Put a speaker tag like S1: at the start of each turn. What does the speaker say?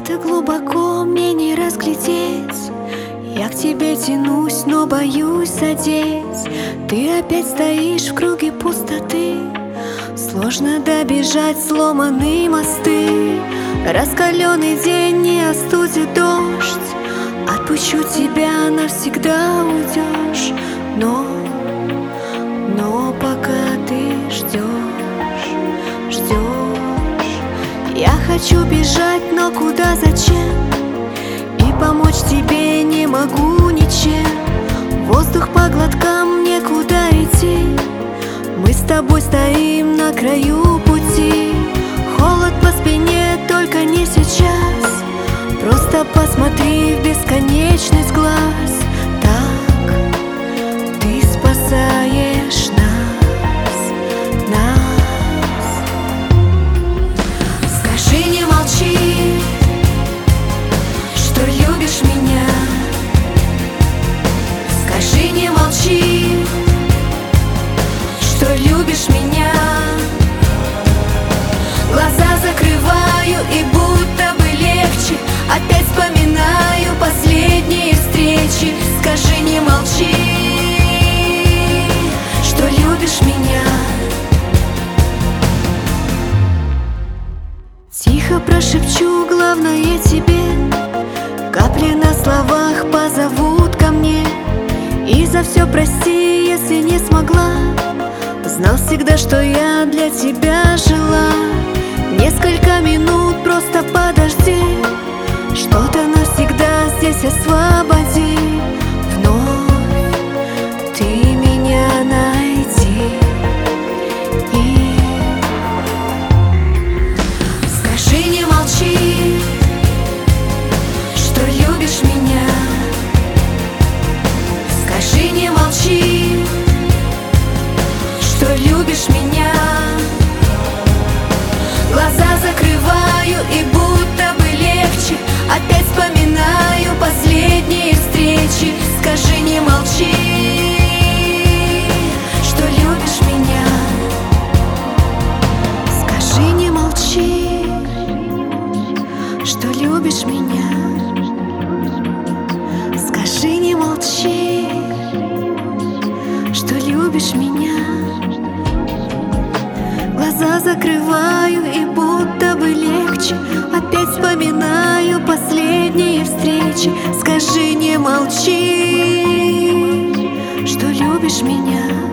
S1: Где-то глубоко мне не разглядеть. Я к тебе тянусь, но боюсь задеть. Ты опять стоишь в круге пустоты. Сложно добежать, сломанные мосты. Раскаленный день не остудит дождь. Отпущу тебя, навсегда уйдешь. Но пока ты ждешь. Я хочу бежать, но куда, зачем? И помочь тебе не могу ничем. Воздух по глоткам, некуда идти. Мы с тобой стоим на краю пути. Холод по спине, только не сейчас. Просто посмотри в бесконечность глаз. Так ты спасаешь нас. Скажи, не молчи, что любишь меня. Скажи, не молчи, что любишь меня. Глаза закрываю, и будто бы легче. Опять вспоминаю последние встречи. Скажи, не молчи, что любишь меня. Тихо прошепчу главное тебе. Капли на словах позовут ко мне. И за все прости, если не смогла. Знал всегда, что я для тебя жила. Несколько минут просто подожди. Что-то навсегда здесь освободи. Вновь ты меня найди. И скажи, не молчи, что любишь меня. Скажи, не молчи, что любишь меня. Глаза закрываю, и будто бы легче. Опять вспоминаю последние встречи. Скажи, не молчи, что любишь меня. Скажи, не молчи, что любишь меня. Скажи, не молчи, что любишь меня. Глаза закрываю, и будто бы легче. Опять вспоминаю последние встречи. Скажи, не молчи, что любишь меня.